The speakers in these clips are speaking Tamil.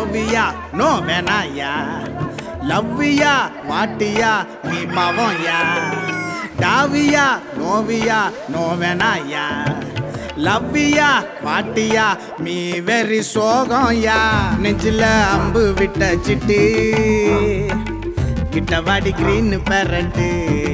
ஓவியா நோ வேணாயா லவ்வியா வாட்டியா நீ பாவம்யா டாவியா நோவியா நோ வேணாயா லவ்வியா வாட்டியா நீ வெறி சோகம்யா நெஞ்சில அம்பு விட்ட சிட்டு கிட்டவாடி கிரீன் பேரட்டு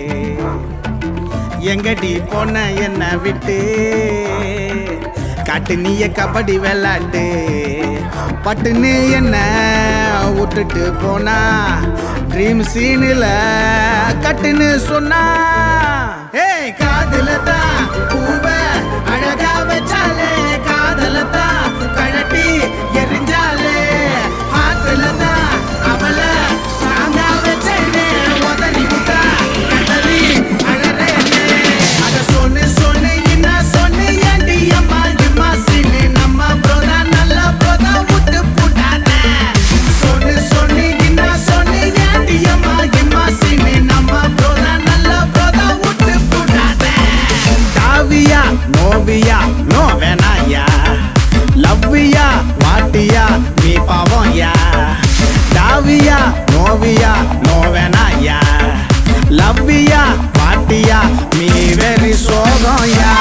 எங்கடி போன என்ன விட்டு காட்டு நீய கபடி விளாட்டு பட்டுன்னு என்ன விட்டுட்டு போனா ட்ரீம் சீனில் கட்டுன்னு சொன்னா ஏய் காதுல தான் பூவ அழகா வச்சாலே காதல தான் கழட்டி எரிஞ்சாலே ஆத்துல தான் அவளை சாங்கா வச்சேனே உதறி விட்டா கதறி அழறேனே அத சொன்னு சொன்னு என்ன சொன்னு ஏண்டி அம்மா இம்மா சீனு நம்ம ப்ரோதா நல்ல ப்ரோதா விட்டு போட்டானே சொன்னு சொன்னு என்ன சொன்னு ஏண்டி அம்மா இம்மா சீனு நம்ம ப்ரோதா நல்ல ப்ரோதா விட்டு போட்டானே டாவியா நோவியா நோ வேணாயா லவ்வியா வாட்டியா நீ பாவம்யா டாவியா நோவியா நோ வேணாயா லவ்வியா வாட்டியா நீ வெறி சோகம்யா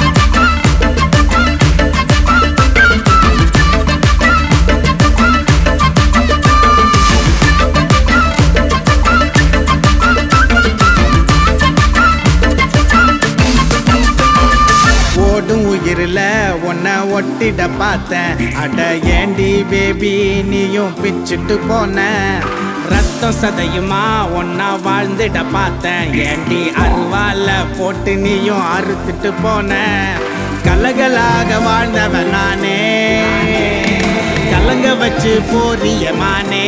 ஓடும் உயிரில உன்னை ஒட்டிட பார்த்தேன் அட ஏண்டி பேபி நீயும் பிச்சுட்டு போன ரத்தம் சதையுமா ஒன்னா வாழ்ந்துட பார்த்தேன் ஏண்டி அருவால போட்டு நீயும் அறுத்துட்டு போன கலகலாக வாழ்ந்தவன் நானே கலங்க வச்சு போறியமானே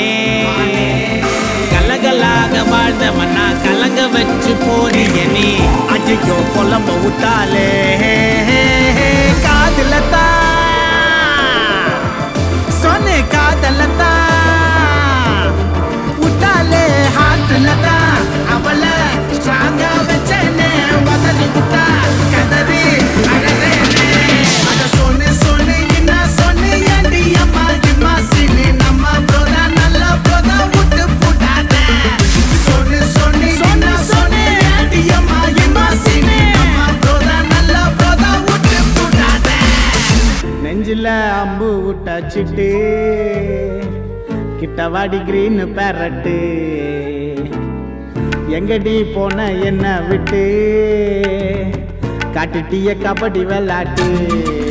கலகலாக வாழ்ந்தவன் நான் கலங்க வச்சு போறிய நீ அஜிக்கோ புலம்ப விட்டாலே காதல தான் சொன்ன காதல தான் விட்டாலே ஹார்ட்ல தான் அவளை ஸ்ட்ராங்கா வச்சேனே உதறி விட்டா கதறி அழறேனே அத சொன்னு சொன்னு என்ன சொன்னு ஏண்டி அம்மா இம்மா சீனு நம்ம ப்ரோதா நல்ல ப்ரோதா விட்டு போட்டானே சொன்னு சொன்னு என்ன சொன்னு ஏண்டி அம்மா இம்மா சீனு நம்ம ப்ரோதா நல்ல ப்ரோதா விட்டு போட்டானே நெஞ்சில அம்பு விட்ட சிட்டு கிட்டவாடி கிரீன் பேரட்டு எங்கடி போன என்ன விட்டு காட்டுட்டிய கபடி விளாட்டு